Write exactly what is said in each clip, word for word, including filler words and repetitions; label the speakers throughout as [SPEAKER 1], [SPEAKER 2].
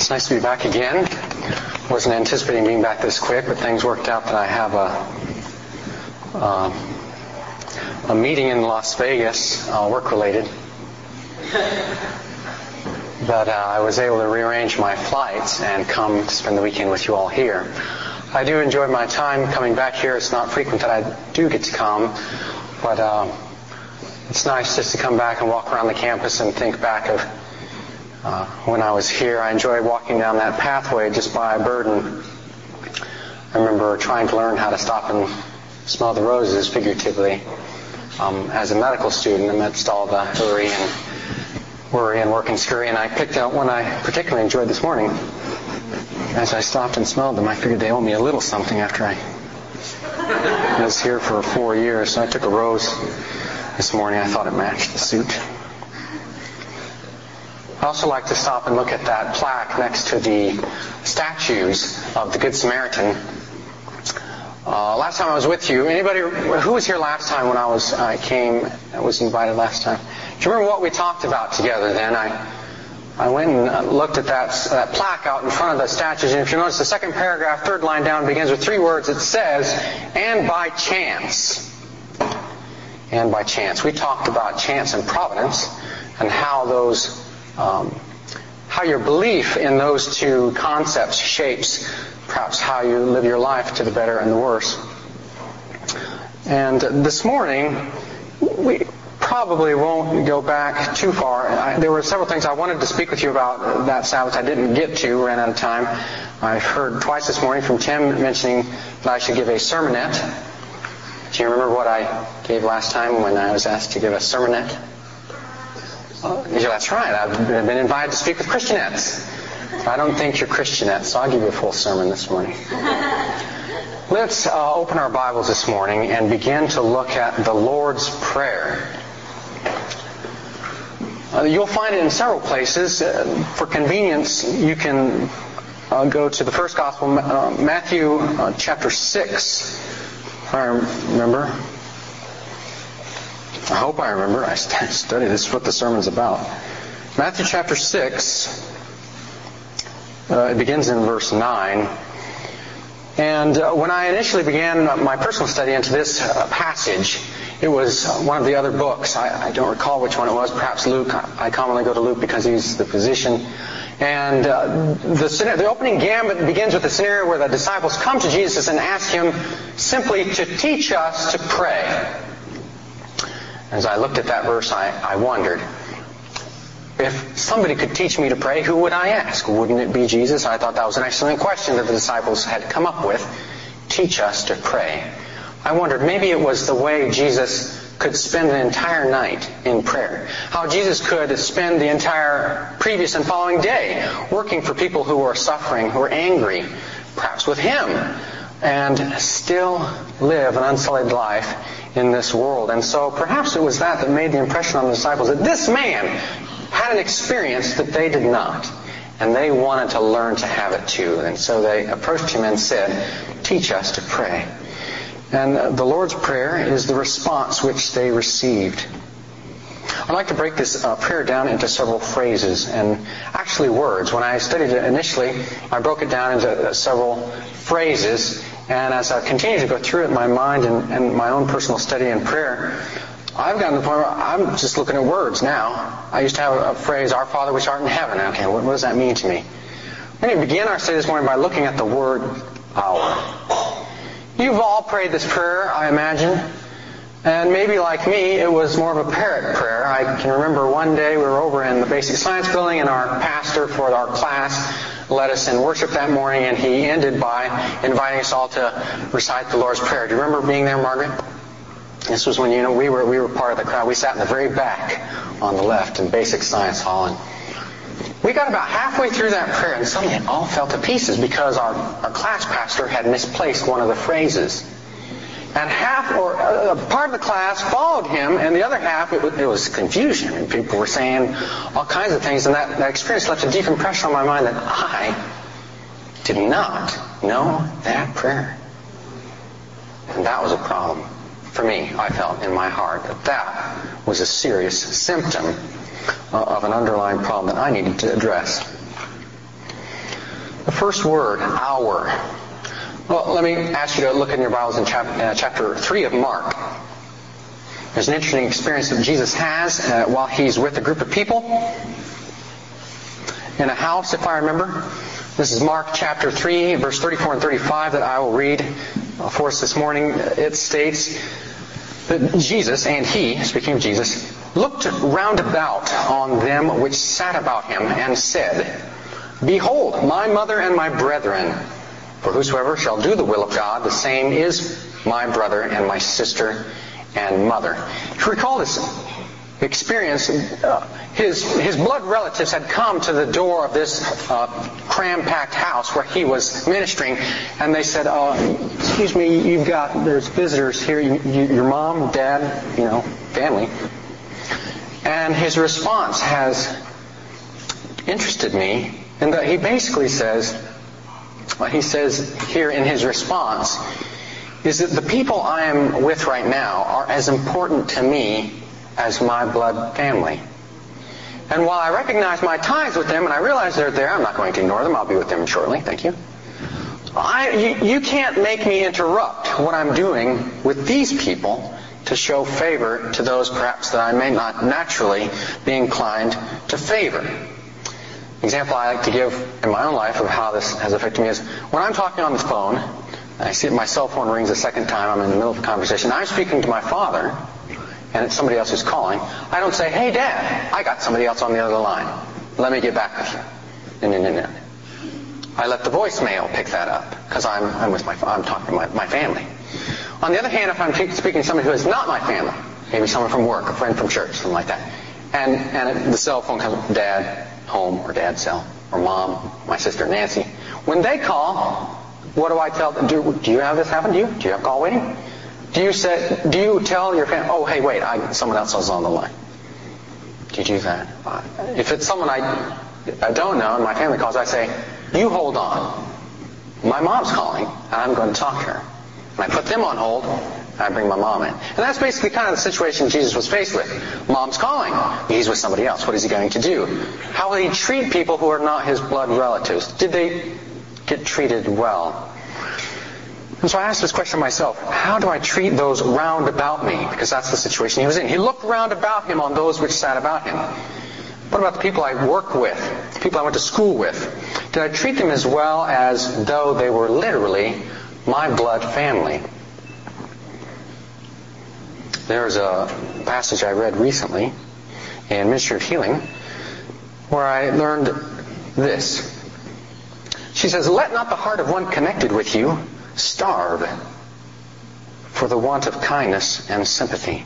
[SPEAKER 1] It's nice to be back again. Wasn't anticipating being back this quick, but things worked out that I have a uh, a meeting in Las Vegas, uh, work-related. But uh, I was able to rearrange my flights and come to spend the weekend with you all here. I do enjoy my time coming back here. It's not frequent that I do get to come, but uh, it's nice just to come back and walk around the campus and think back of uh, when I was here. I enjoyed walking down that pathway just by Burden. I remember trying to learn how to stop and smell the roses, figuratively, um, as a medical student amidst all the hurry and worry and work and scurry. And I picked out one I particularly enjoyed this morning. As I stopped and smelled them, I figured they owe me a little something after I was here for four years. So I took a rose this morning. I thought it matched the suit. I also like to stop and look at that plaque next to the statues of the Good Samaritan. Uh, last time I was with you, anybody who was here last time when I was I came, I was invited last time? Do you remember what we talked about together then? I I went and looked at that, that plaque out in front of the statues, and if you notice, the second paragraph, third line down, begins with three words. It says, "And by chance." And by chance. We talked about chance and providence, and how those, um, how your belief in those two concepts shapes perhaps how you live your life, to the better and the worse. And this morning, we probably won't go back too far. I, there were several things I wanted to speak with you about that Sabbath I didn't get to, ran out of time. I heard twice this morning from Tim mentioning that I should give a sermonette. Do you remember what I gave last time when I was asked to give a sermonette? Oh, yeah, that's right. I've been invited to speak with Christianettes. I don't think you're Christianettes, so I'll give you a full sermon this morning. Let's uh, open our Bibles this morning and begin to look at the Lord's Prayer. Uh, you'll find it in several places. Uh, for convenience, you can uh, go to the first Gospel, uh, Matthew uh, chapter six, if I remember. I hope I remember. I studied this, what the sermon's about. Matthew chapter six, uh, it begins in verse nine. And uh, when I initially began my personal study into this uh, passage, it was one of the other books. I, I don't recall which one it was. Perhaps Luke. I, I commonly go to Luke because he's the physician. And uh, the, the opening gambit begins with the scenario where the disciples come to Jesus and ask Him simply to teach us to pray. As I looked at that verse, I, I wondered, if somebody could teach me to pray, who would I ask? Wouldn't it be Jesus? I thought that was an excellent question that the disciples had come up with. Teach us to pray. I wondered, maybe it was the way Jesus could spend an entire night in prayer. How Jesus could spend the entire previous and following day working for people who were suffering, who were angry, perhaps with Him, and still live an unsullied life in this world. And so perhaps it was that that made the impression on the disciples that this man had an experience that they did not. And they wanted to learn to have it too. And so they approached Him and said, "Teach us to pray." And the Lord's Prayer is the response which they received. I'd like to break this uh, prayer down into several phrases and actually words. When I studied it initially, I broke it down into uh, several phrases. And as I continue to go through it in my mind and, and my own personal study and prayer, I've gotten to the point where I'm just looking at words now. I used to have a, a phrase, "Our Father which art in heaven." Okay, what, what does that mean to me? We're going to begin our study this morning by looking at the word "our." You've all prayed this prayer, I imagine. And maybe like me, it was more of a parrot prayer. I can remember one day we were over in the basic science building and our pastor for our class led us in worship that morning, and he ended by inviting us all to recite the Lord's Prayer. Do you remember being there, Margaret? This was when, you know, we were we were part of the crowd. We sat in the very back on the left in basic science hall, and we got about halfway through that prayer, and suddenly it all fell to pieces because our, our class pastor had misplaced one of the phrases. And half, or a part of the class followed him, and the other half, it was, it was confusion. And people were saying all kinds of things, and that, that experience left a deep impression on my mind that I did not know that prayer. And that was a problem for me, I felt in my heart, that that was a serious symptom of an underlying problem that I needed to address. The first word, our. Well, let me ask you to look in your Bibles in chapter, uh, chapter three of Mark. There's an interesting experience that Jesus has uh, while he's with a group of people in a house, if I remember. This is Mark chapter three, verse thirty-four and thirty-five that I will read for us this morning. It states that Jesus, and he, speaking of Jesus, looked round about on them which sat about him, and said, Behold, my mother and my brethren, for whosoever shall do the will of God, the same is my brother and my sister and mother. If you recall this experience, uh, his his blood relatives had come to the door of this uh, cram-packed house where he was ministering, and they said, uh, excuse me, you've got, there's visitors here, you, you, your mom, dad, you know, family. And his response has interested me in that he basically says, what he says here in his response is that the people I am with right now are as important to me as my blood family. And while I recognize my ties with them and I realize they're there, I'm not going to ignore them. I'll be with them shortly. Thank you. I, you, you can't make me interrupt what I'm doing with these people to show favor to those perhaps that I may not naturally be inclined to favor. The example I like to give in my own life of how this has affected me is when I'm talking on the phone, I see my cell phone rings a second time, I'm in the middle of a conversation, I'm speaking to my father, and it's somebody else who's calling, I don't say, hey Dad, I got somebody else on the other line. Let me get back with you. No, no, no, no. I let the voicemail pick that up because I'm, I'm with my, I'm talking to my, my family. On the other hand, if I'm speaking to somebody who is not my family, maybe someone from work, a friend from church, something like that, and, and the cell phone comes, Dad, home, or Dad's cell, or Mom, my sister Nancy, when they call, what do I tell them? Do, do you have this happen to you? Do you have call waiting? Do you say? Do you tell your family, oh, hey, wait, I, someone else is on the line? Do you do that? If it's someone I, I don't know and my family calls, I say, you hold on. My mom's calling, and I'm going to talk to her. And I put them on hold, and I bring my mom in. And that's basically kind of the situation Jesus was faced with. Mom's calling. He's with somebody else. What is he going to do? How will he treat people who are not his blood relatives? Did they get treated well? And so I asked this question myself. How do I treat those round about me? Because that's the situation he was in. He looked round about him on those which sat about him. What about the people I work with? The people I went to school with? Did I treat them as well as though they were literally my blood family? There's a passage I read recently in Ministry of Healing where I learned this. She says, let not the heart of one connected with you starve for the want of kindness and sympathy.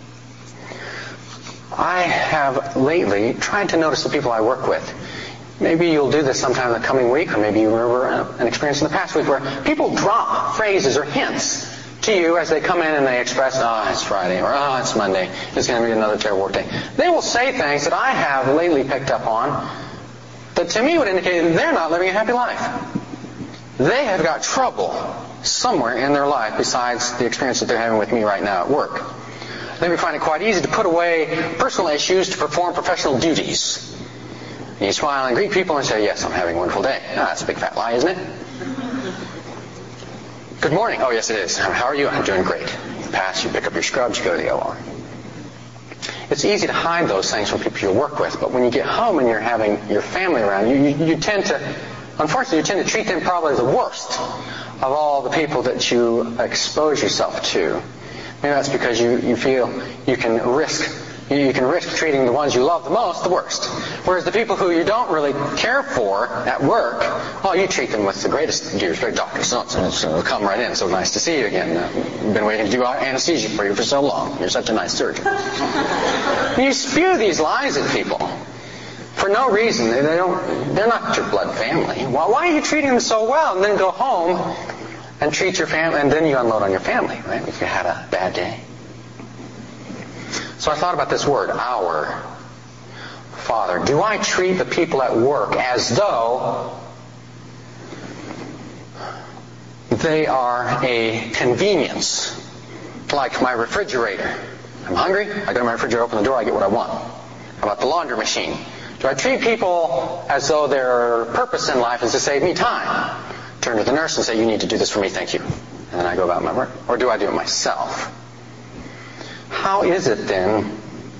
[SPEAKER 1] I have lately tried to notice the people I work with. Maybe you'll do this sometime in the coming week, or maybe you remember an experience in the past week where people drop phrases or hints to you as they come in and they express, oh, it's Friday, or oh, it's Monday, it's going to be another terrible work day. They will say things that I have lately picked up on that to me would indicate that they're not living a happy life. They have got trouble somewhere in their life besides the experience that they're having with me right now at work. They may find it quite easy to put away personal issues to perform professional duties. And you smile and greet people and say, yes, I'm having a wonderful day. Ah, that's a big fat lie, isn't it? Good morning. Oh, yes, it is. How are you? I'm doing great. You pass, you pick up your scrubs, you go to the O R. It's easy to hide those things from people you work with, but when you get home and you're having your family around, you, you, you tend to, unfortunately, you tend to treat them probably the worst of all the people that you expose yourself to. Maybe that's because you, you feel you can risk you can risk treating the ones you love the most the worst. Whereas the people who you don't really care for at work, oh, you treat them with the greatest due respect. Doctor so-and-so will come right in. So nice to see you again. I've been waiting to do anesthesia for you for so long. You're such a nice surgeon. You spew these lies at people for no reason. They don't. They're not your blood family. Why, why are you treating them so well? And then go home and treat your family, and then you unload on your family, right? If you had a bad day. So I thought about this word, our Father. Do I treat the people at work as though they are a convenience, like my refrigerator? I'm hungry, I go to my refrigerator, open the door, I get what I want. How about the laundry machine? Do I treat people as though their purpose in life is to save me time? Turn to the nurse and say, you need to do this for me, thank you. And then I go about my work. Or do I do it myself? How is it then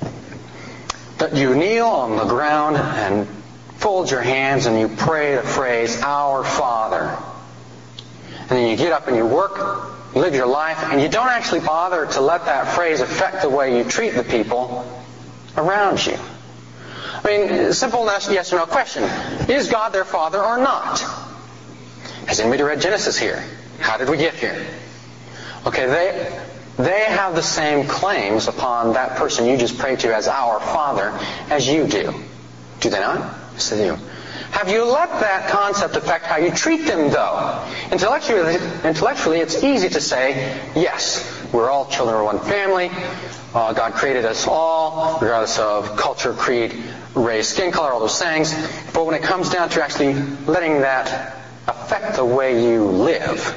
[SPEAKER 1] that you kneel on the ground and fold your hands and you pray the phrase, Our Father? And then you get up and you work, live your life, and you don't actually bother to let that phrase affect the way you treat the people around you. I mean, simple yes or no question. Is God their Father or not? Has anybody read Genesis here? How did we get here? Okay, they they have the same claims upon that person you just prayed to as our Father as you do. Do they not? Yes, they do. Have you let that concept affect how you treat them, though? Intellectually, intellectually, it's easy to say, yes, we're all children of one family. Uh, God created us all, regardless of culture, creed, race, skin color, all those things. But when it comes down to actually letting that affect the way you live,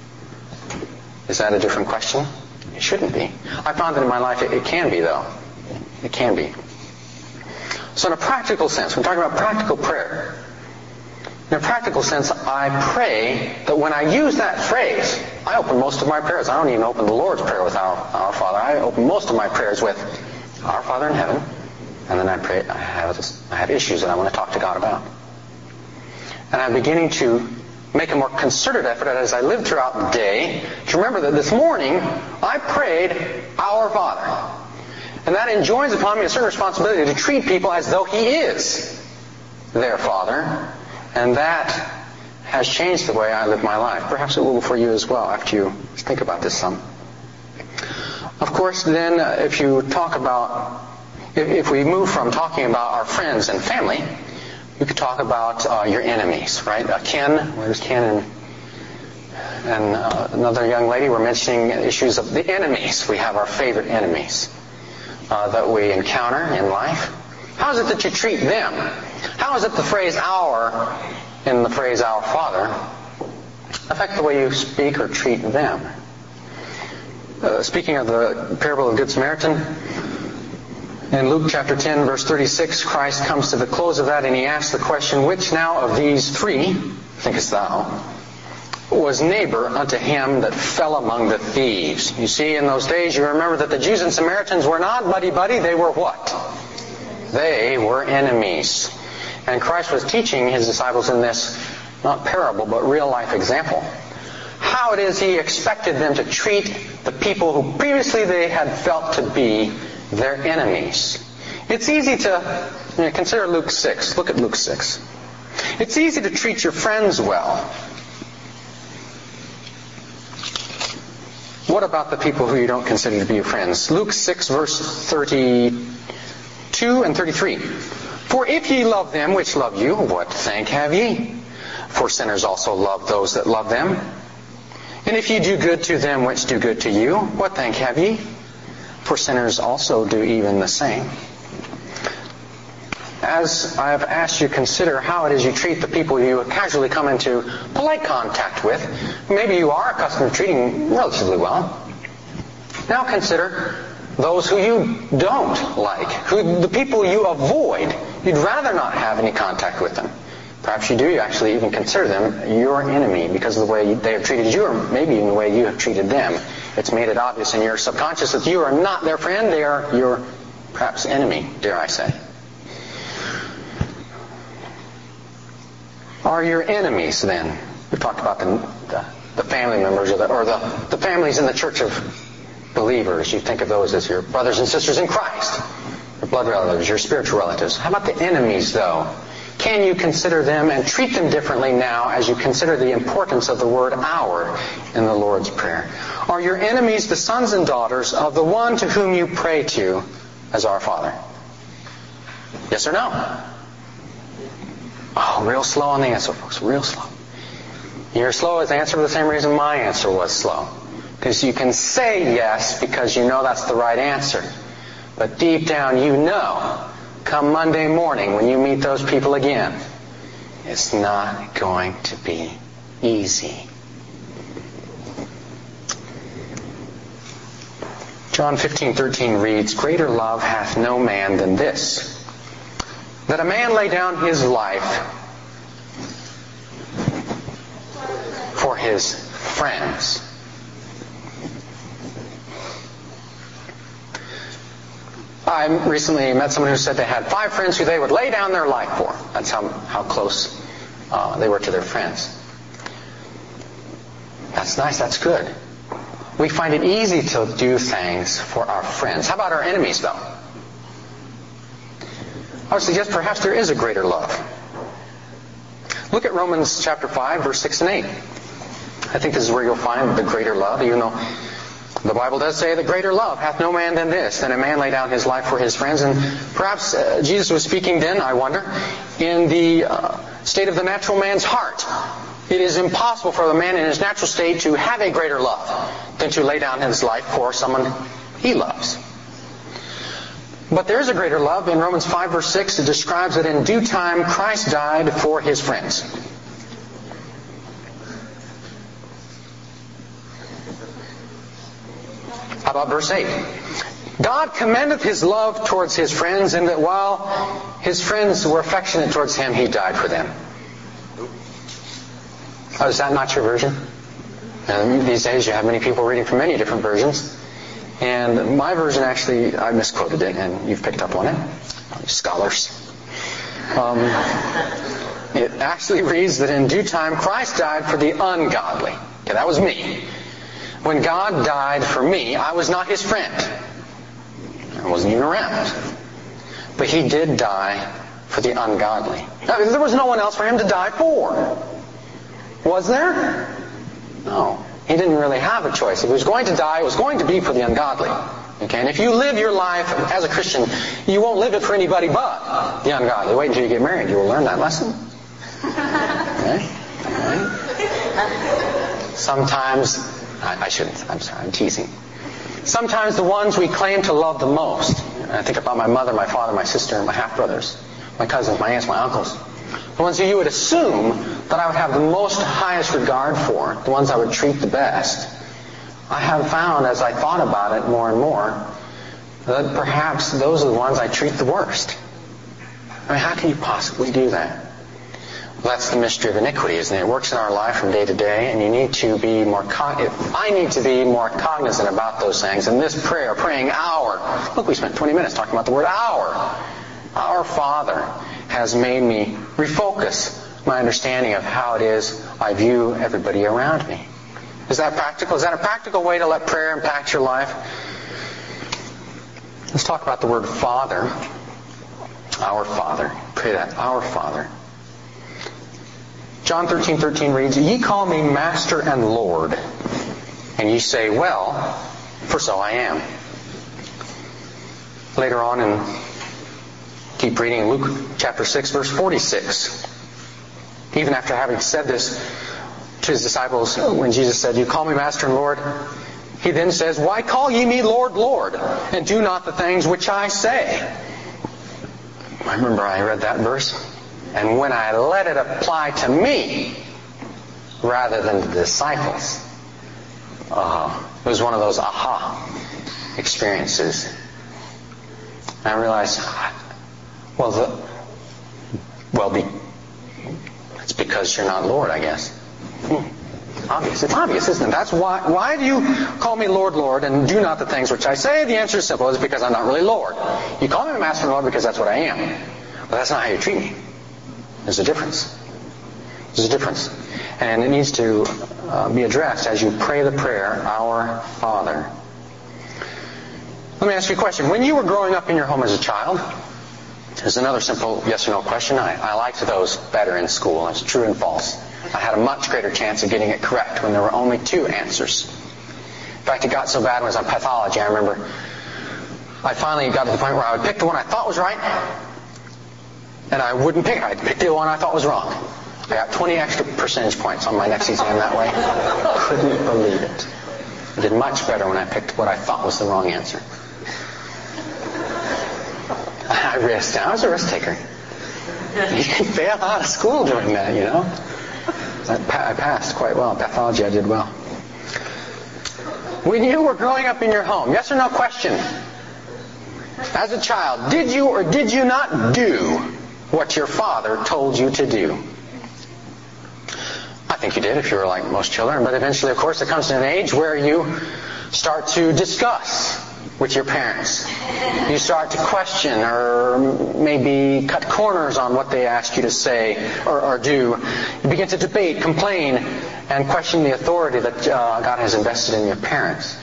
[SPEAKER 1] is that a different question? It shouldn't be. I found that in my life it, it can be, though. It can be. So in a practical sense, we're talking about practical prayer. In a practical sense, I pray that when I use that phrase, I open most of my prayers. I don't even open the Lord's Prayer with our, our Father. I open most of my prayers with Our Father in heaven. And then I pray, I have, I have issues that I want to talk to God about. And I'm beginning to make a more concerted effort as I live throughout the day to remember that this morning I prayed Our Father. And that enjoins upon me a certain responsibility to treat people as though He is their Father. And that has changed the way I live my life. Perhaps it will for you as well after you think about this some. Of course, then, uh, if you talk about, if, if we move from talking about our friends and family, we could talk about uh, your enemies, right? Uh, Ken, where's Ken and, and uh, another young lady were mentioning issues of the enemies. We have our favorite enemies uh, that we encounter in life. How is it that you treat them? How is it the phrase our in the phrase Our Father affect the way you speak or treat them? Uh, speaking of the parable of the Good Samaritan, in Luke chapter ten, verse thirty-six, Christ comes to the close of that and He asks the question, which now of these three, thinkest thou, was neighbor unto him that fell among the thieves? You see, in those days, you remember that the Jews and Samaritans were not buddy-buddy, they were what? They were enemies. And Christ was teaching His disciples in this, not parable, but real-life example, how it is He expected them to treat the people who previously they had felt to be their enemies. It's easy to you know, consider Luke six. Look at Luke six. It's easy to treat your friends well. What about the people who you don't consider to be your friends? Luke six, verse thirty-two and thirty-three. For if ye love them which love you, what thank have ye? For sinners also love those that love them. And if ye do good to them which do good to you, what thank have ye? For sinners also do even the same. As I have asked you to consider how it is you treat the people you casually come into polite contact with, maybe you are accustomed to treating relatively well. Now consider those who you don't like, who the people you avoid. You'd rather not have any contact with them. Perhaps you do you actually even consider them your enemy because of the way they have treated you, or maybe even the way you have treated them. It's made it obvious in your subconscious that you are not their friend, they are your, perhaps, enemy, dare I say. Are your enemies, then? We've talked about the, the, the family members or, the, or the, the families in the church of believers. You think of those as your brothers and sisters in Christ, your blood relatives, your spiritual relatives. How about the enemies, though? Can you consider them and treat them differently now as you consider the importance of the word our in the Lord's Prayer? Are your enemies the sons and daughters of the one to whom you pray to as our Father? Yes or no? Oh, real slow on the answer, folks. Real slow. You're slow as answer for the same reason my answer was slow. Because you can say yes because you know that's the right answer. But deep down you know, come Monday morning when you meet those people again, it's not going to be easy. John fifteen thirteen reads, Greater love hath no man than this, that a man lay down his life for his friends. I recently met someone who said they had five friends who they would lay down their life for. That's how, how close uh, they were to their friends. That's nice, that's good. We find it easy to do things for our friends. How about our enemies, though? I would suggest perhaps there is a greater love. Look at Romans chapter five, verse six and eight. I think this is where you'll find the greater love, even though the Bible does say the greater love hath no man than this, than a man lay down his life for his friends. And perhaps uh, Jesus was speaking then, I wonder, in the uh, state of the natural man's heart. It is impossible for the man in his natural state to have a greater love than to lay down his life for someone he loves. But there is a greater love. In Romans five, verse six, it describes that in due time Christ died for his friends. How about verse eight? God commendeth his love towards his friends, and that while his friends were affectionate towards him, he died for them. Oh, is that not your version? And these days you have many people reading from many different versions. And my version actually, I misquoted it, and you've picked up on it. Scholars. Um, it actually reads that in due time Christ died for the ungodly. Okay, that was me. When God died for me, I was not his friend. I wasn't even around. But he did die for the ungodly. Now, there was no one else for him to die for. Was there? No. He didn't really have a choice. If he was going to die, it was going to be for the ungodly. Okay? And if you live your life as a Christian, you won't live it for anybody but the ungodly. Wait until you get married. You will learn that lesson. Okay? Okay. Sometimes, I, I shouldn't. I'm sorry. I'm teasing. Sometimes the ones we claim to love the most, I think about my mother, my father, my sister, my half-brothers, my cousins, my aunts, my uncles, the ones who you would assume that I would have the most highest regard for, the ones I would treat the best, I have found as I thought about it more and more that perhaps those are the ones I treat the worst. I mean, how can you possibly do that? Well, that's the mystery of iniquity, isn't it? It works in our life from day to day, and you need to be more con- I need to be more cognizant about those things. And this prayer, praying our, look, we spent twenty minutes talking about the word our. Our Father has made me refocus my understanding of how it is I view everybody around me. Is that practical? Is that a practical way to let prayer impact your life? Let's talk about the word Father. Our Father. Pray that. Our Father. John thirteen thirteen reads, Ye call me Master and Lord, and ye say, Well, for so I am. Later on in Keep reading in Luke chapter six, verse forty-six. Even after having said this to his disciples, when Jesus said, You call me Master and Lord, he then says, Why call ye me Lord, Lord, and do not the things which I say? I remember I read that verse, and when I let it apply to me, rather than the disciples, uh, it was one of those aha experiences. And I realized, Well, the, well, be, it's because you're not Lord, I guess. Hmm. Obvious. It's obvious, isn't it? That's why. Why do you call me Lord, Lord, and do not the things which I say? The answer is simple. It's because I'm not really Lord. You call me Master and Lord because that's what I am. But that's not how you treat me. There's a difference. There's a difference. And it needs to uh, be addressed as you pray the prayer, Our Father. Let me ask you a question. When you were growing up in your home as a child, there's another simple yes or no question. I, I liked those better in school. It's true and false. I had a much greater chance of getting it correct when there were only two answers. In fact, it got so bad when I was on pathology. I remember I finally got to the point where I would pick the one I thought was right, and I wouldn't pick it. I'd pick the one I thought was wrong. I got twenty extra percentage points on my next exam that way. Couldn't believe it. I did much better when I picked what I thought was the wrong answer. I risked. I was a risk taker. You can fail out of school doing that, you know. I passed quite well. Pathology, I did well. When you were growing up in your home, yes or no question. As a child, did you or did you not do what your father told you to do? I think you did if you were like most children, but eventually, of course, there comes to an age where you start to discuss with your parents. You start to question or maybe cut corners on what they ask you to say or, or do. You begin to debate, complain, and question the authority that uh, God has invested in your parents.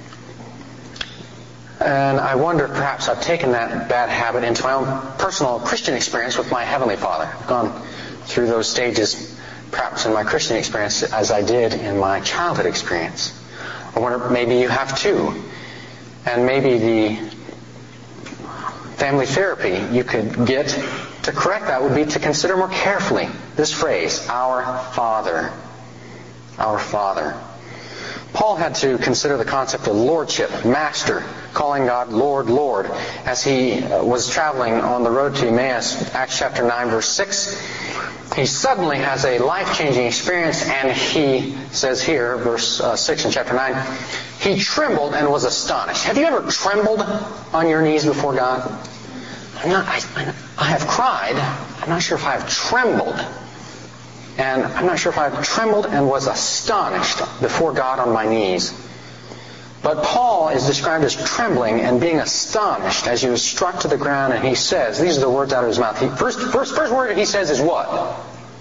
[SPEAKER 1] And I wonder if perhaps I've taken that bad habit into my own personal Christian experience with my Heavenly Father. I've gone through those stages perhaps in my Christian experience as I did in my childhood experience. I wonder if maybe you have too. And maybe the family therapy you could get to correct that would be to consider more carefully this phrase, our Father. Our Father. Paul had to consider the concept of lordship, master, calling God Lord, Lord, as he was traveling on the road to Emmaus, Acts chapter nine, verse six. He suddenly has a life-changing experience, and he says here, verse uh, six in chapter nine, he trembled and was astonished. Have you ever trembled on your knees before God? I'm not, I, I have cried. I'm not sure if I've trembled. And I'm not sure if I've trembled and was astonished before God on my knees. But Paul is described as trembling and being astonished as he was struck to the ground, and he says, these are the words out of his mouth. He, first, first, first word he says is what?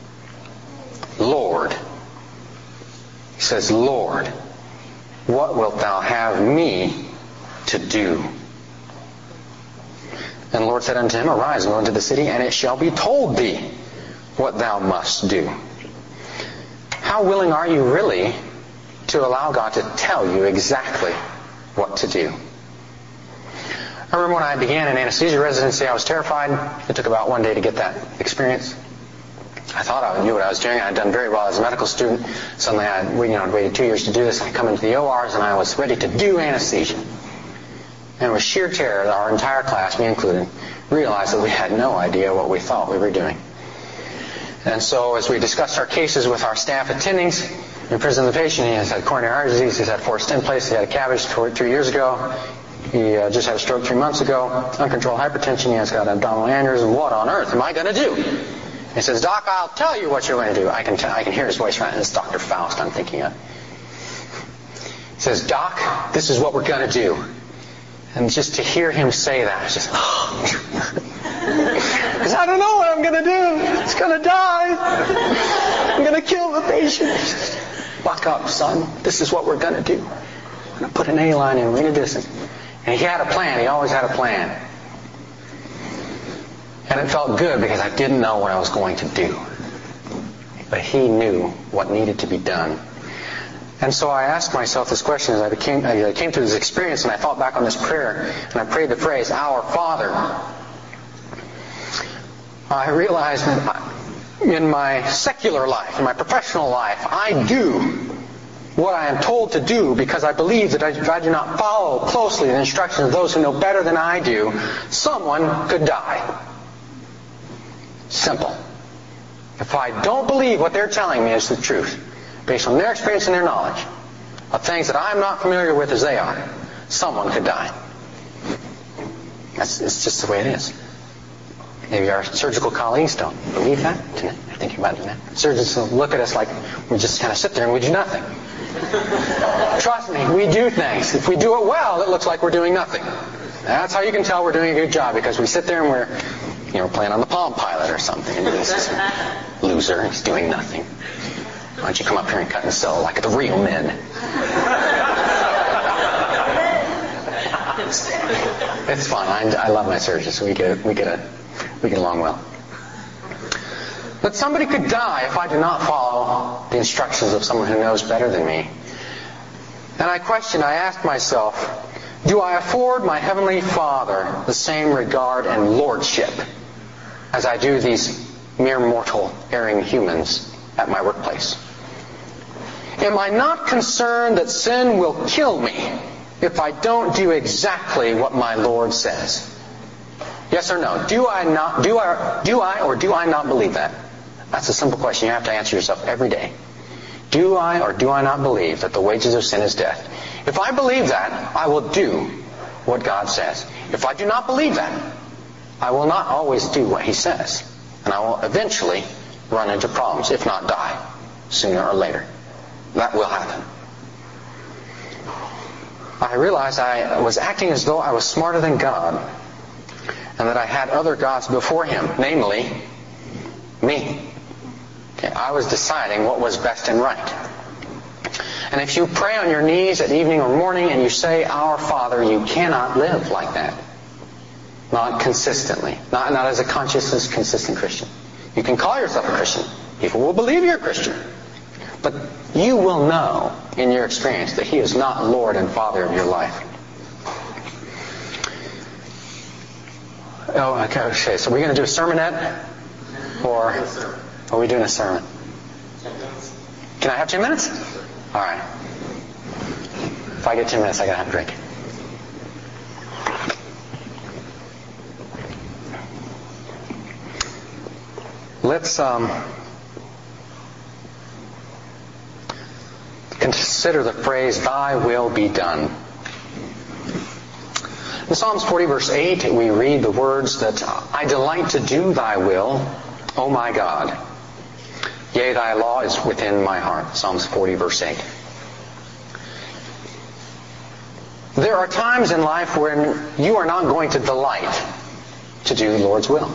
[SPEAKER 1] Lord. He says, Lord, what wilt thou have me to do? And the Lord said unto him, Arise and go into the city, and it shall be told thee what thou must do. How willing are you really to allow God to tell you exactly what to do? I remember when I began in anesthesia residency, I was terrified. It took about one day to get that experience. I thought I knew what I was doing. I had done very well as a medical student. Suddenly I you know, I'd waited two years to do this. I come into the O Rs and I was ready to do anesthesia. And with sheer terror, our entire class, me included, realized that we had no idea what we thought we were doing. And so as we discussed our cases with our staff attendings, we presented the patient. He has had coronary artery disease. He's had four stent plates. He had a cabbage two years ago. He uh, just had a stroke three months ago. Uncontrolled hypertension. He has got abdominal aneurysm. What on earth am I going to do? He says, Doc, I'll tell you what you're going to do. I can t- I can hear his voice right now. It's Doctor Faust I'm thinking of. He says, Doc, this is what we're going to do. And just to hear him say that, it's just, because I don't know what I'm going to do. It's going to die. I'm going to kill the patient. Buck up, son. This is what we're going to do. I'm going to put an A line in. We're going to do this. And he had a plan. He always had a plan. And it felt good because I didn't know what I was going to do. But he knew what needed to be done. And so I asked myself this question as I, became, as I came through this experience, and I thought back on this prayer, and I prayed the phrase, Our Father. I realized that in my secular life, in my professional life, I do what I am told to do because I believe that if I do not follow closely the instructions of those who know better than I do, someone could die. Simple. If I don't believe what they're telling me is the truth, based on their experience and their knowledge of things that I'm not familiar with as they are, someone could die. That's it's just the way it is. Maybe our surgical colleagues don't believe that. They're thinking about doing that. Surgeons will look at us like we just kind of sit there and we do nothing. Trust me, we do things. If we do it well, it looks like we're doing nothing. That's how you can tell we're doing a good job, because we sit there and we're, you know, playing on the Palm Pilot or something. And this is loser, he's doing nothing. Why don't you come up here and cut and sew like the real men? It's fun. I, I love my surgeons. We get we get a we get along well. But somebody could die if I do not follow the instructions of someone who knows better than me. And I question. I ask myself, do I afford my Heavenly Father the same regard and lordship as I do these mere mortal, erring humans at my workplace? Am I not concerned that sin will kill me if I don't do exactly what my Lord says? Yes or no? Do I not? Do I? Do I or do I not believe that? That's a simple question you have to answer yourself every day. Do I or do I not believe that the wages of sin is death? If I believe that, I will do what God says. If I do not believe that, I will not always do what He says. And I will eventually run into problems, if not die, sooner or later. That will happen. I realized I was acting as though I was smarter than God, and that I had other gods before Him, namely, me. Okay, I was deciding what was best and right. And if you pray on your knees at evening or morning and you say, Our Father, you cannot live like that. Not consistently. Not, not as a conscious, consistent Christian. You can call yourself a Christian. People will believe you're a Christian. But you will know in your experience that He is not Lord and Father of your life. Oh, okay. okay. So we're going to do a sermonette? Or are we doing a sermon? Can I have ten minutes? All right. If I get ten minutes, I got to have a drink. Let's um, consider the phrase, Thy will be done. In Psalms forty, verse eight, we read the words that, I delight to do Thy will, O my God. Yea, Thy law is within my heart. Psalms forty, verse eight. There are times in life when you are not going to delight to do the Lord's will.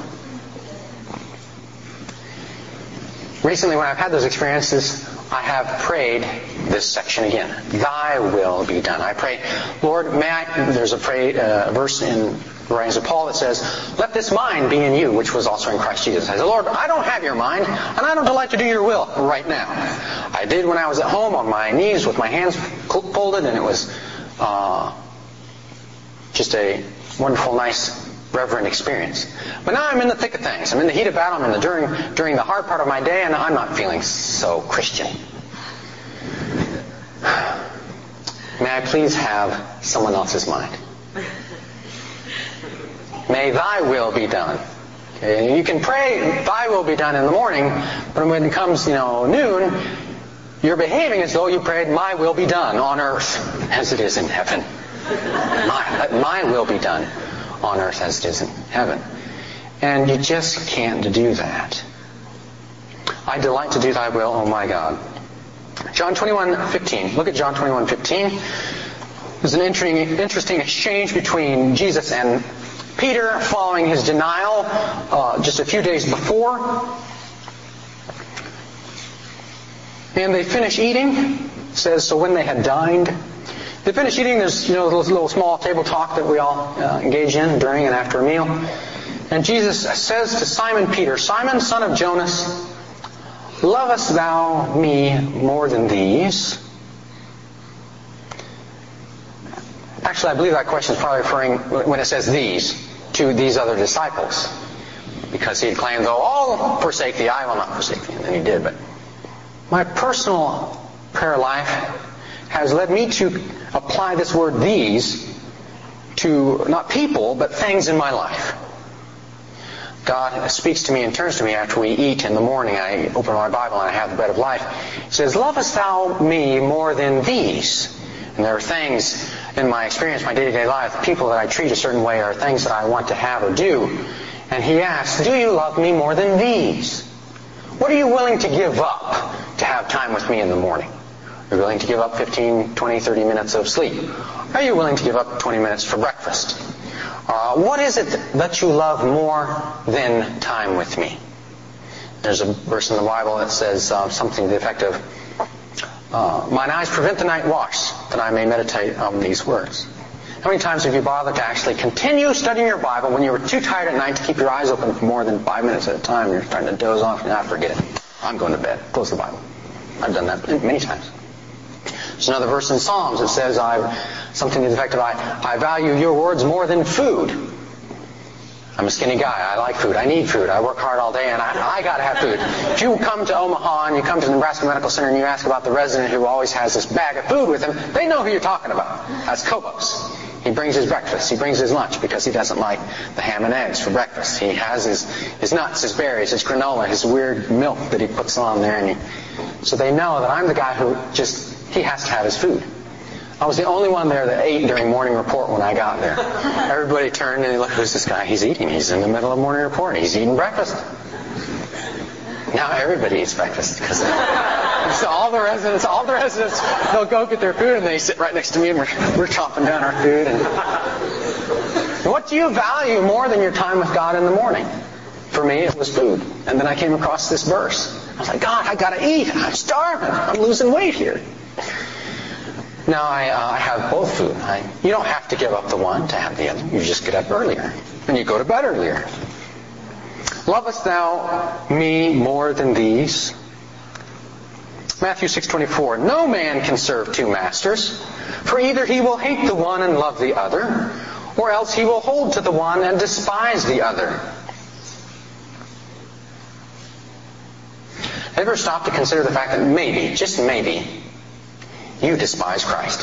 [SPEAKER 1] Recently, when I've had those experiences, I have prayed this section again. Thy will be done. I pray, Lord, may I... There's a, pray, uh, a verse in the writings of Paul that says, let this mind be in you, which was also in Christ Jesus. I said, Lord, I don't have your mind, and I don't delight to do your will right now. I did when I was at home on my knees with my hands folded, and it was uh, just a wonderful, nice, reverent experience. But now I'm in the thick of things. I'm in the heat of battle. I'm in the during during the hard part of my day, and I'm not feeling so Christian. May I please have someone else's mind? May Thy will be done. Okay, you can pray Thy will be done in the morning, but when it comes, you know, noon, you're behaving as though you prayed My will be done on earth as it is in heaven. My, let my will be done on earth as it is in heaven. And you just can't do that. I delight to do Thy will, O my God. John twenty-one fifteen. Look at John twenty-one fifteen. There's an interesting exchange between Jesus and Peter following his denial uh, just a few days before. And they finish eating. It says, so when they had dined, they finish eating. There's, you know, those little small table talk that we all uh, engage in during and after a meal. And Jesus says to Simon Peter, Simon, son of Jonas, lovest thou me more than these? Actually, I believe that question is probably referring, when it says these, to these other disciples. Because he had claimed, though all forsake thee, I will not forsake thee. And then he did. But my personal prayer life has led me to apply this word these to not people, but things in my life. God speaks to me and turns to me after we eat in the morning. I open my Bible and I have the bread of life. He says, lovest thou me more than these? And there are things in my experience, my day-to-day life, people that I treat a certain way are things that I want to have or do. And he asks, do you love me more than these? What are you willing to give up to have time with me in the morning? Are you willing to give up fifteen, twenty, thirty minutes of sleep? Are you willing to give up twenty minutes for breakfast? Uh, what is it that you love more than time with me? There's a verse in the Bible that says uh, something to the effect of, uh, mine eyes prevent the night watch, that I may meditate on these words. How many times have you bothered to actually continue studying your Bible when you were too tired at night to keep your eyes open for more than five minutes at a time? You're starting to doze off and I forget it. I'm going to bed. Close the Bible. I've done that many times. There's another verse in Psalms that says, I, something to the effect of, I, I value your words more than food. I'm a skinny guy. I like food. I need food. I work hard all day and I, I got to have food. If you come to Omaha and you come to the Nebraska Medical Center and you ask about the resident who always has this bag of food with him, they know who you're talking about. That's Kobos. He brings his breakfast. He brings his lunch because he doesn't like the ham and eggs for breakfast. He has his, his nuts, his berries, his granola, his weird milk that he puts on there. And he, so they know that I'm the guy who just... he has to have his food. I was the only one there that ate during morning report when I got there. Everybody turned and they looked, who's this guy? He's eating. He's in the middle of morning report. He's eating breakfast. Now everybody eats breakfast because so all the residents, all the residents, they'll go get their food and they sit right next to me and we're, we're chopping down our food. And what do you value more than your time with God in the morning? For me, it was food. And then I came across this verse. I was like, God, I gotta eat. I'm starving. I'm losing weight here. Now I, uh, I have both food. I, you don't have to give up the one to have the other. You just get up earlier and you go to bed earlier. Lovest thou me more than these? Matthew six twenty-four. No man can serve two masters, for either he will hate the one and love the other, or else he will hold to the one and despise the other. Have you ever stopped to consider the fact that maybe, just maybe, you despise Christ?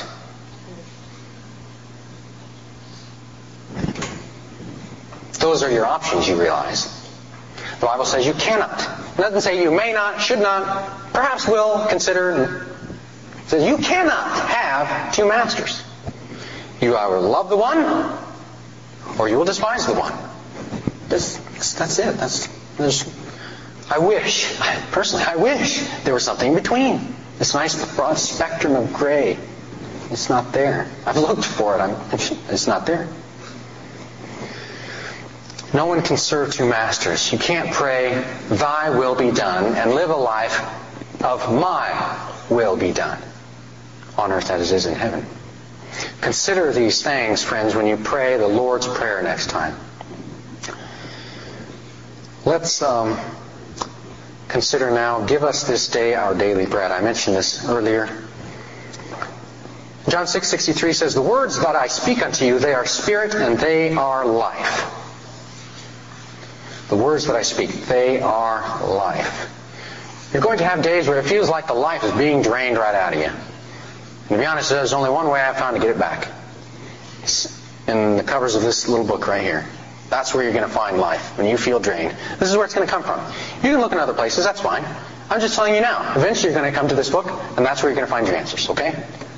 [SPEAKER 1] Those are your options, you realize. The Bible says you cannot. It doesn't say you may not, should not, perhaps will, consider. It says you cannot have two masters. You either love the one, or you will despise the one. That's, that's it. That's, there's, I wish, personally, I wish there was something in between. This nice broad spectrum of gray. It's not there. I've looked for it. I'm, it's not there. No one can serve two masters. You can't pray, thy will be done, and live a life of my will be done on earth as it is in heaven. Consider these things, friends, when you pray the Lord's Prayer next time. Let's um, consider now, give us this day our daily bread. I mentioned this earlier. John six sixty-three says, the words that I speak unto you, they are spirit and they are life. The words that I speak, they are life. You're going to have days where it feels like the life is being drained right out of you. And to be honest, there's only one way I've found to get it back. It's in the covers of this little book right here. That's where you're going to find life when you feel drained. This is where it's going to come from. You can look in other places, that's fine. I'm just telling you now. Eventually you're going to come to this book, and that's where you're going to find your answers, okay?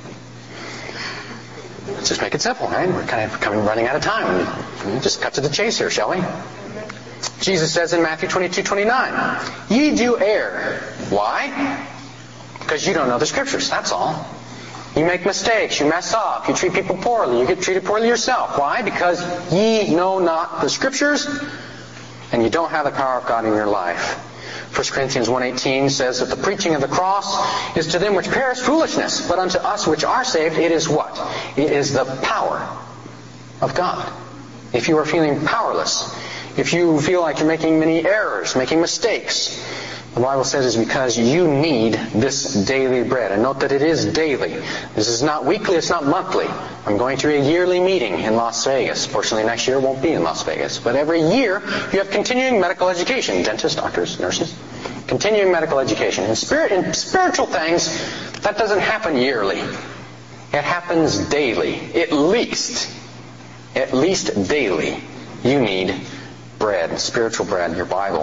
[SPEAKER 1] Let's just make it simple, right? We're kind of coming, running out of time. We'll just cut to the chase here, shall we? Jesus says in Matthew twenty-two twenty-nine, ye do err. Why? Because you don't know the Scriptures, that's all. You make mistakes, you mess up, you treat people poorly, you get treated poorly yourself. Why? Because ye know not the Scriptures, and you don't have the power of God in your life. First Corinthians one eighteen says that the preaching of the cross is to them which perish foolishness, but unto us which are saved it is what? It is the power of God. If you are feeling powerless, if you feel like you're making many errors, making mistakes, the Bible says it's because you need this daily bread. And note that it is daily. This is not weekly, it's not monthly. I'm going to a yearly meeting in Las Vegas. Fortunately, next year won't be in Las Vegas. But every year, you have continuing medical education. Dentists, doctors, nurses. Continuing medical education. In, spirit, in spiritual things, that doesn't happen yearly. It happens daily. At least, at least daily, you need bread, spiritual bread, your Bible.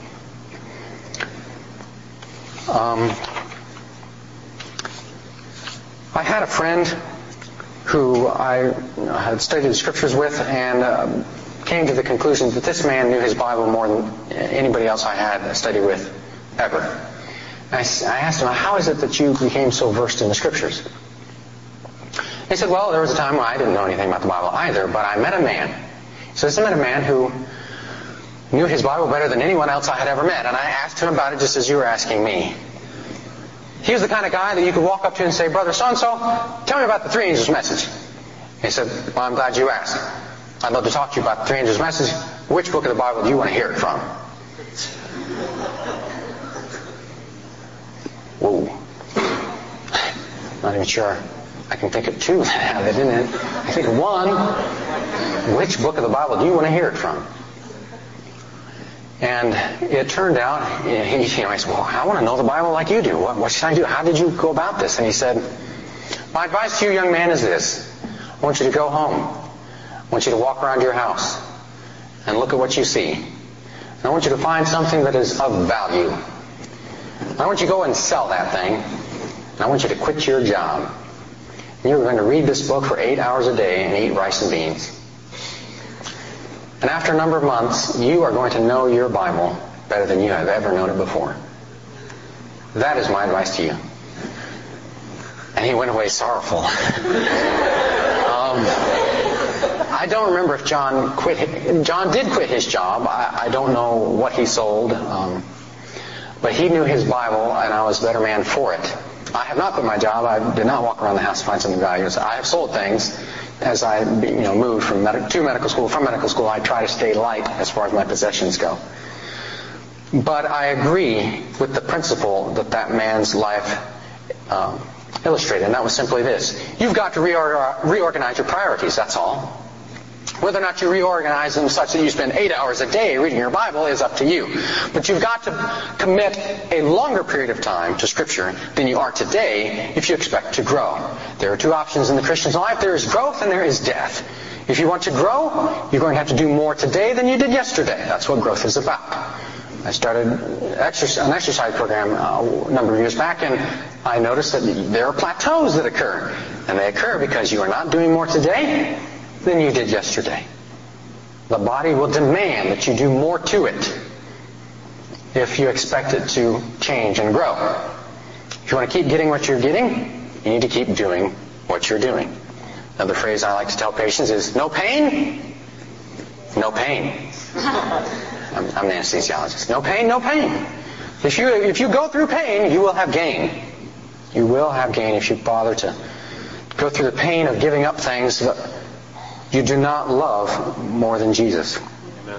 [SPEAKER 1] Um, I had a friend who I had studied the Scriptures with and uh, came to the conclusion that this man knew his Bible more than anybody else I had studied with ever. I, I asked him, how is it that you became so versed in the Scriptures? He said, well, there was a time when I didn't know anything about the Bible either, but I met a man. He says, I met a man who knew his Bible better than anyone else I had ever met. And I asked him about it just as you were asking me. He was the kind of guy that you could walk up to and say, Brother so-and-so, tell me about the three angels' message. He said, well, I'm glad you asked. I'd love to talk to you about the three angels' message. Which book of the Bible do you want to hear it from? Whoa. Not even sure. I can think of two that have it in it. I think one, which book of the Bible do you want to hear it from? And it turned out, he, you know, I said, well, I want to know the Bible like you do. What, what should I do? How did you go about this? And he said, my advice to you, young man, is this. I want you to go home. I want you to walk around your house and look at what you see. And I want you to find something that is of value. I want you to go and sell that thing. And I want you to quit your job. And you're going to read this book for eight hours a day and eat rice and beans. And after a number of months, you are going to know your Bible better better than you have ever known it before. That is my advice to you. And he went away sorrowful. um, I don't remember if John quit. John did quit his job. I, I don't know what he sold. Um, but he knew his Bible, and I was a better man for it. I have not quit my job. I did not walk around the house to find something valuable. I have sold things as I, you know, moved from med- to medical school. From medical school, I try to stay light as far as my possessions go. But I agree with the principle that that man's life um, illustrated, and that was simply this. You've got to reorder, reorganize your priorities, that's all. Whether or not you reorganize them such that you spend eight hours a day reading your Bible is up to you. But you've got to commit a longer period of time to Scripture than you are today if you expect to grow. There are two options in the Christian's life. There is growth and there is death. If you want to grow, you're going to have to do more today than you did yesterday. That's what growth is about. I started an exercise program a number of years back, and I noticed that there are plateaus that occur. And they occur because you are not doing more today than you did yesterday. The body will demand that you do more to it if you expect it to change and grow. If you want to keep getting what you're getting, you need to keep doing what you're doing. Another phrase I like to tell patients is, no pain, no pain. I'm, I'm an anesthesiologist. No pain, no pain. If you, if you go through pain, you will have gain. You will have gain if you bother to go through the pain of giving up things that you do not love more than Jesus. Amen.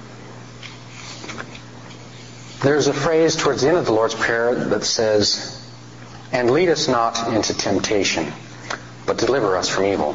[SPEAKER 1] There's a phrase towards the end of the Lord's Prayer that says, and lead us not into temptation, but deliver us from evil.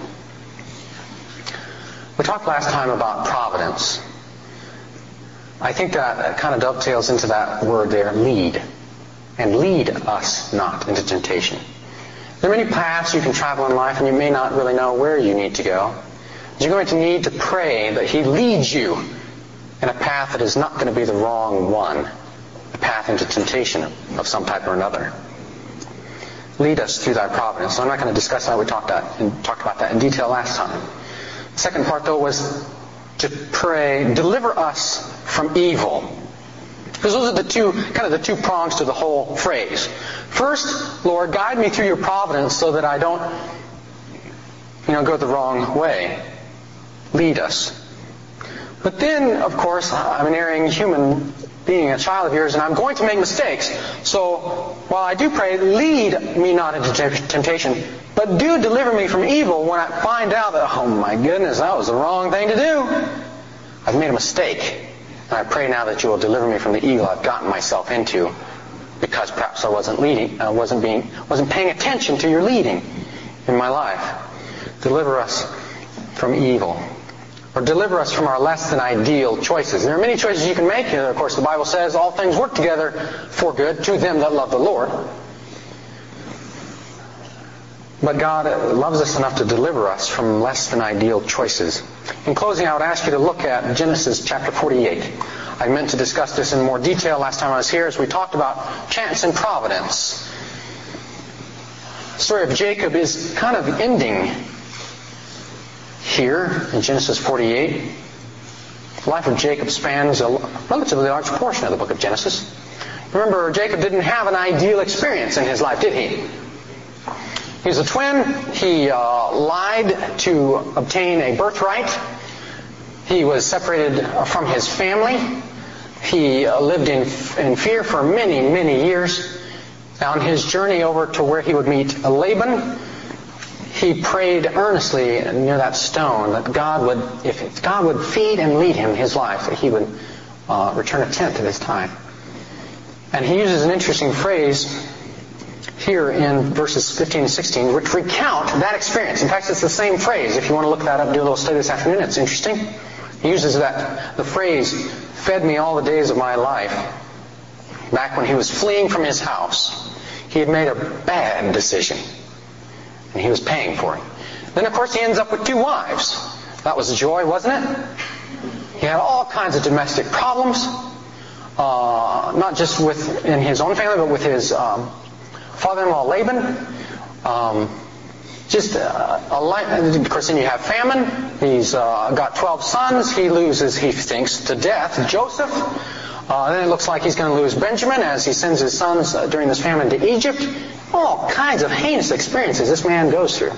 [SPEAKER 1] We talked last time about providence. I think that kind of dovetails into that word there, lead. And lead us not into temptation. There are many paths you can travel in life, and you may not really know where you need to go. You're going to need to pray that He leads you in a path that is not going to be the wrong one, a path into temptation of some type or another. Lead us through Thy providence. So I'm not going to discuss that. We talked, that and talked about that in detail last time. The second part, though, was to pray, deliver us from evil. Because those are the two, kind of the two prongs to the whole phrase. First, Lord, guide me through Your providence so that I don't, you know, go the wrong way. Lead us. But then, of course, I'm an erring human being, a child of Yours, and I'm going to make mistakes. So, while I do pray, lead me not into temptation, but do deliver me from evil when I find out that, oh my goodness, that was the wrong thing to do. I've made a mistake. And I pray now that You will deliver me from the evil I've gotten myself into, because perhaps I wasn't leading, I wasn't being, wasn't paying attention to Your leading in my life. Deliver us from evil. Or deliver us from our less than ideal choices. There are many choices you can make. And of course, the Bible says all things work together for good to them that love the Lord. But God loves us enough to deliver us from less than ideal choices. In closing, I would ask you to look at Genesis chapter forty-eight. I meant to discuss this in more detail last time I was here as we talked about chance and providence. The story of Jacob is kind of ending here in Genesis forty-eight. The life of Jacob spans a relatively large portion of the book of Genesis. Remember, Jacob didn't have an ideal experience in his life, did he? He was a twin. He uh, lied to obtain a birthright. He was separated from his family. He uh, lived in, in fear for many, many years. On his journey over to where he would meet Laban, he prayed earnestly near that stone that God would, if God would feed and lead him his life, that he would uh, return a tenth of his time. And he uses an interesting phrase here in verses fifteen and sixteen, which recount that experience. In fact, it's the same phrase. If you want to look that up and do a little study this afternoon, it's interesting. He uses that, the phrase, fed me all the days of my life. Back when he was fleeing from his house, he had made a bad decision. And he was paying for it. Then, of course, he ends up with two wives. That was a joy, wasn't it? He had all kinds of domestic problems. Uh, not just with in his own family, but with his um, father-in-law Laban. Um, Just a, a life. Of course, then you have famine. He's uh, got twelve sons. He loses, he thinks, to death Joseph. Uh, then it looks like he's going to lose Benjamin as he sends his sons uh, during this famine to Egypt. All kinds of heinous experiences this man goes through.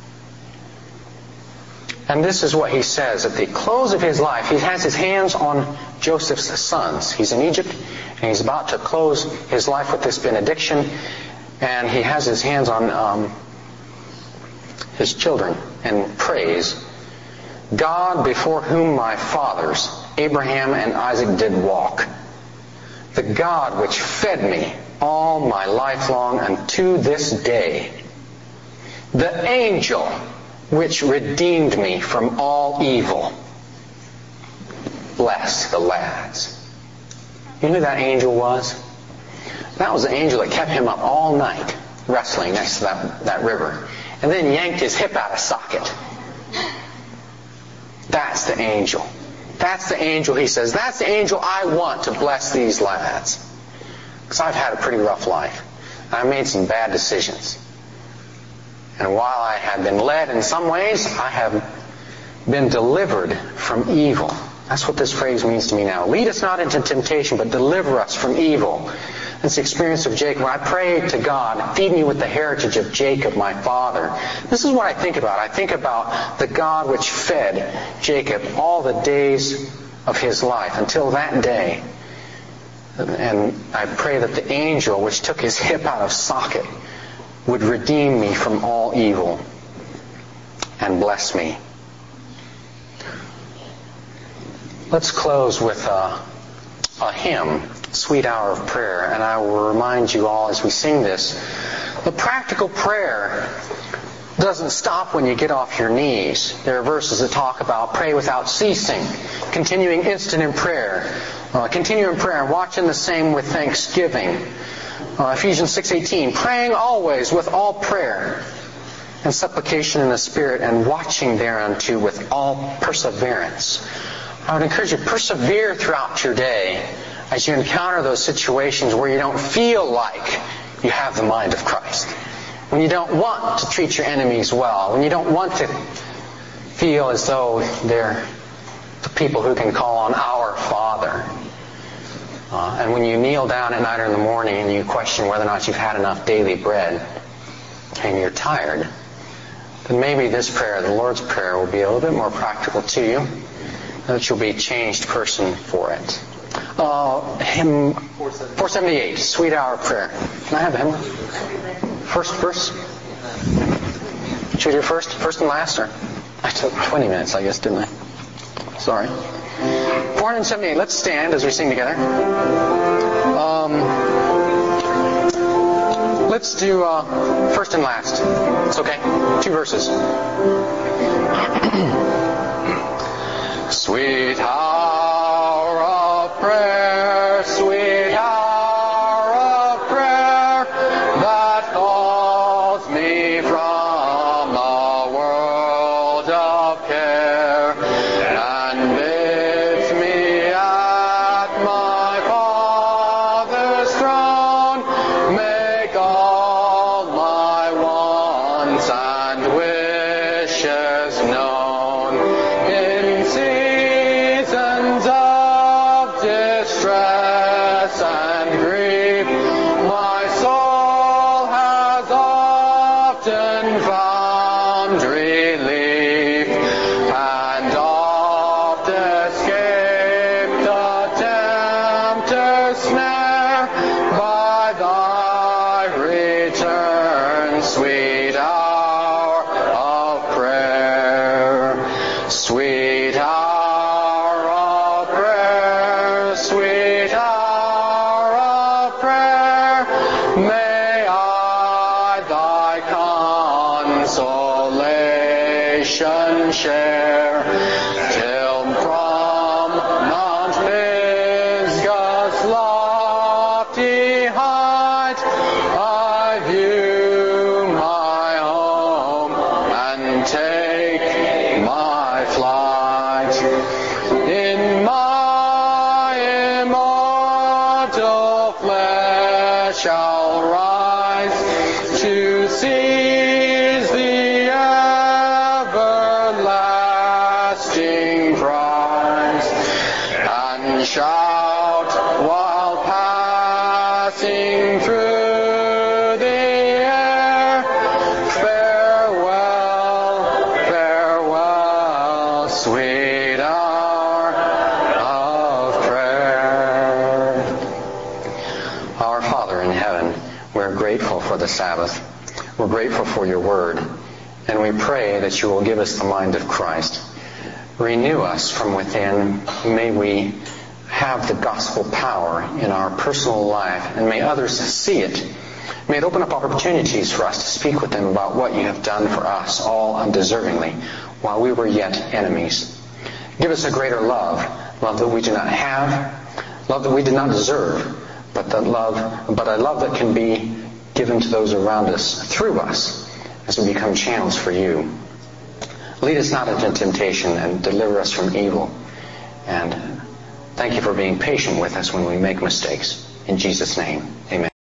[SPEAKER 1] And this is what he says at the close of his life. He has his hands on Joseph's sons. He's in Egypt, and he's about to close his life with this benediction. And he has his hands on um, his children and prays, God before whom my fathers, Abraham and Isaac, did walk, the God which fed me all my life long unto this day, the angel which redeemed me from all evil, bless the lads. You know who that angel was? That was the angel that kept him up all night wrestling next to that, that river, and then yanked his hip out of socket. That's the angel. That's the angel, he says. That's the angel I want to bless these lads. Because I've had a pretty rough life. I made some bad decisions. And while I have been led in some ways, I have been delivered from evil. That's what this phrase means to me now. Lead us not into temptation, but deliver us from evil. That's the experience of Jacob. I pray to God, feed me with the heritage of Jacob, my father. This is what I think about. I think about the God which fed Jacob all the days of his life until that day. And I pray that the angel which took his hip out of socket would redeem me from all evil and bless me. Let's close with a, a hymn, Sweet Hour of Prayer, and I will remind you all as we sing this, the practical prayer doesn't stop when you get off your knees. There are verses that talk about pray without ceasing, continuing instant in prayer, uh, continue in prayer, and watching the same with thanksgiving. Uh, Ephesians six eighteen, praying always with all prayer and supplication in the Spirit, and watching thereunto with all perseverance. I would encourage you to persevere throughout your day as you encounter those situations where you don't feel like you have the mind of Christ. When you don't want to treat your enemies well. When you don't want to feel as though they're the people who can call on our Father. Uh, and when you kneel down at night or in the morning and you question whether or not you've had enough daily bread and you're tired, then maybe this prayer, the Lord's Prayer, will be a little bit more practical to you, that you'll be a changed person for it. Uh, hymn four seventy-eight, Sweet Hour of Prayer. Can I have the hymn? First verse? Should we do first? First and last? Or I took twenty minutes, I guess, didn't I? Sorry. four seventy-eight. Let's stand as we sing together. Um, let's do uh, first and last. It's okay. Two verses. Sweet hour of prayer, sweet hour of prayer, that calls me from a world of care, and bids me at my Father's throne make all my wants and wishes known. In seasons of distress and grief, my soul has often found relief, and oft escaped the tempter's snare by thy return, sweet hour of prayer. Sweet hour of prayer, sweet hour of prayer, may I thy consolation share, till from Mount Pisgah's lofty height I view my home and take my flight. In my immortal flesh I'll rise to seize the Our Father in heaven, we're grateful for the Sabbath. We're grateful for your word. And we pray that you will give us the mind of Christ. Renew us from within. May we have the gospel power in our personal life, and may others see it. May it open up opportunities for us to speak with them about what you have done for us, all undeservingly, while we were yet enemies. Give us a greater love, love that we do not have, love that we did not deserve, but that love, but a love that can be given to those around us through us as we become channels for you. Lead us not into temptation and deliver us from evil. And thank you for being patient with us when we make mistakes. In Jesus' name, amen.